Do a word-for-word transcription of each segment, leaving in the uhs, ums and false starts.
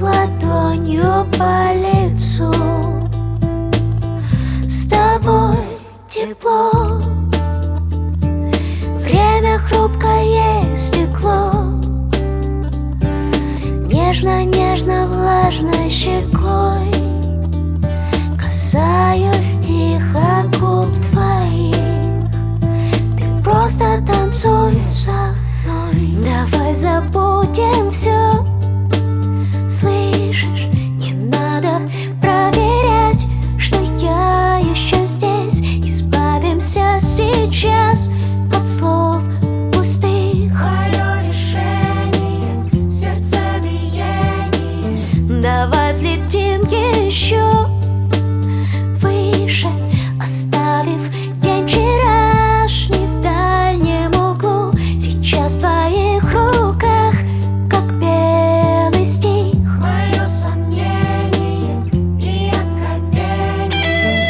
ладонью по лицу. С тобой тепло, время хрупкое стекло. Нежно-нежно, влажной щекой касаюсь тихо губ твоих. Ты просто танцуй со мной. Давай забудем все. Слышишь, не надо проверять, что я еще здесь. Избавимся сейчас от слов пустых. Мое решение в сердцебиении. Давай взлетим еще выше, оставив день вчерашний в дальнем углу. Сейчас в твоих руках, как белый стих, Мое сомнение и откровение.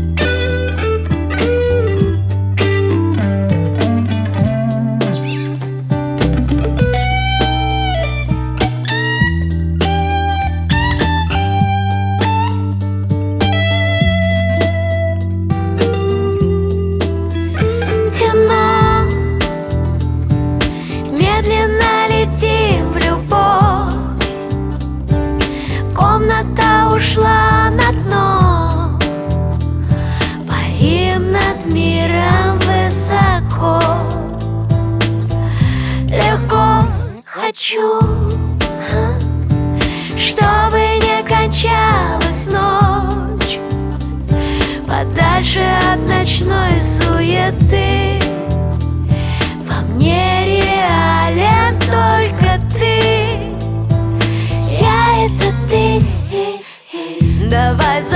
темно, медленно летим в любовь. Комната ушла на дно, парим над миром высоко. Легко хочу, чтобы не кончалась ночь, подальше от ночной суеты. Во мне реален только ты. Я — это ты. Давай